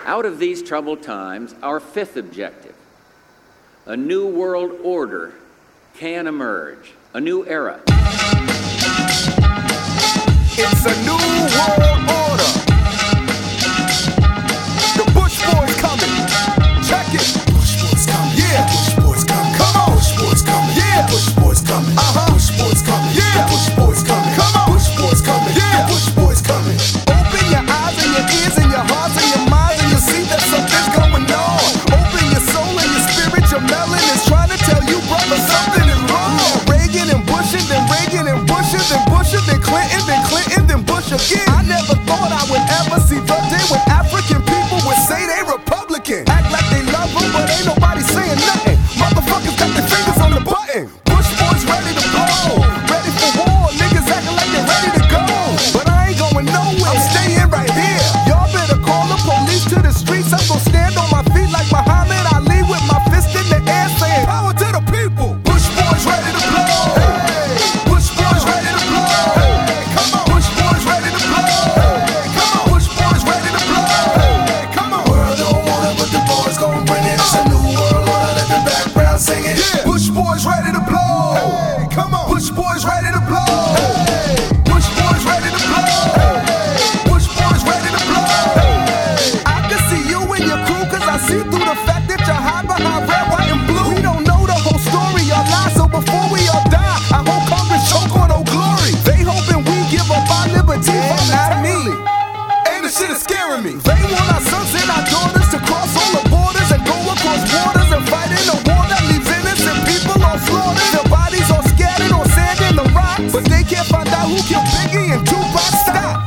Out of these troubled times, our fifth objective, a new world order can emerge, a new era. It's a new world order. The Bush Boys coming. Check it. Bush Boys coming. Yeah. Bush Boys coming. Come on. Bush Boys coming. Yeah. Bush Boys coming. Bush Boys coming. Yeah. Bush Boys coming. Come on. Bush Boys coming. Yeah. Bush Boys coming. Open your eyes and your ears and your hearts and your minds and you'll see that something's going on. Open your soul and your spirit. Your melon is trying to tell you, brother, something is wrong. Reagan and Bush and then Reagan and Bush and then Bush and then Clinton, then Clinton, then Bush again. I never thought I would ever see the day when African people would say they Republican. Act like they love them, but ain't nobody saying nothing. Motherfuckers got their fingers on the button. Bush Boys ready to blow. Ready for war, niggas acting like they're ready to go. But I ain't going nowhere, I'm staying right here. Y'all better call the police to the streets. I'm gonna stand on my feet like Muhammad Ali with my fist in the air saying power to the people. Bush Boys ready to blow. Hey, Bush Boys ready to blow. Hey, come on. Bush Boys ready to blow. Hey, come on. Bush Boys ready to blow. Hey, come on. World don't want it, but the boys gon' bring it. It's a new world order, let the background sing it. Yeah. Bush Boys ready to blow. Hey, come on. Bush Boys ready to blow. Hey, Bush Boys ready to blow. Hey, Bush Boys ready to blow. Hey, I can see you and your crew, cause I see through the fact that you're high behind red, white, and blue. We don't know the whole story, y'all lie, so before we all die, I hope Congress choke on Old Glory. They hoping we give up our liberty, but not me. And the shit is scaring me. They want our sons and our daughters to cross all the borders and go across waters and fight in a war that leaves innocent people on slaughter. Their bodies all scattered on sand and the rocks, but they can't find out who killed Biggie and Tupac. Stop.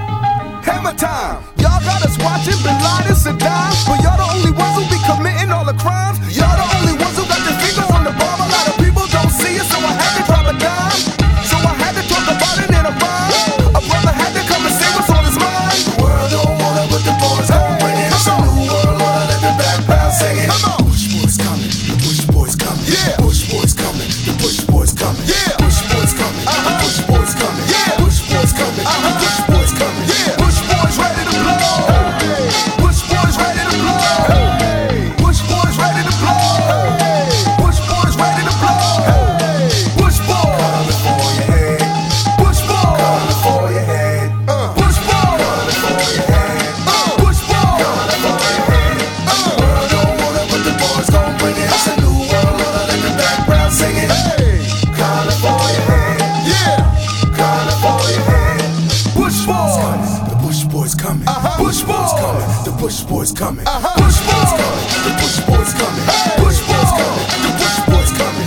Hammer time. Y'all got us watching Bin Laden, Saddam, but y'all the only ones who be committing all the crimes. Y'all the only ones who got their fingers on the bomb. A lot of people don't see it, so I had to drop a dime. So I had to talk about it in a rhyme. A brother had to come and say what's on his mind. The world don't want it, but the boys gon' bring it. It's a new world order, let the background sing it. Come on. Bush Boys coming, the Bush Boys coming. Yeah. Bush Boys coming, the Bush Boys coming. Yeah. Bush Boys coming, the Bush Boys coming. Yeah. Bush Boys coming, the Bush Boys coming. Yeah. Bush Boys ready to blow. Hey. Bush Boys ready to blow. Hey. Bush Boys ready to blow. Hey. Bush Boys ready to blow. Hey. Bush Boys coming for your head. Bush Boys coming for your head. Bush Boys coming for your head. Bush Boys coming for your head. The world don't want it, but the boys gon' bring it. It's a new world order, let the background sing it. Hey, coming for your head. Yeah, coming for your head. Bush Boys coming, the Bush Boys coming. Bush Boys coming, the Bush Boys coming. Bush Boys coming, the Bush Boys coming. Bush Boys coming, the Bush Boys coming.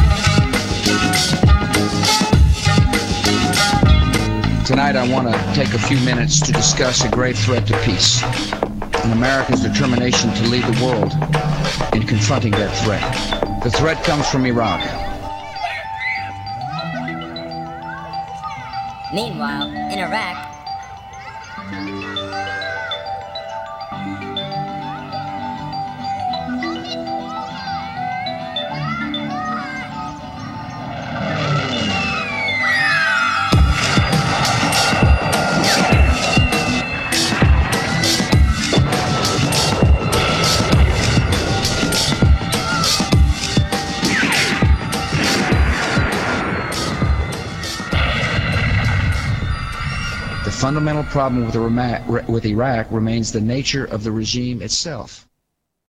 Tonight I want to take a few minutes to discuss a great threat to peace and America's determination to lead the world in confronting that threat. The threat comes from Iraq. Meanwhile, in Iraq, The fundamental problem with Iraq remains the nature of the regime itself.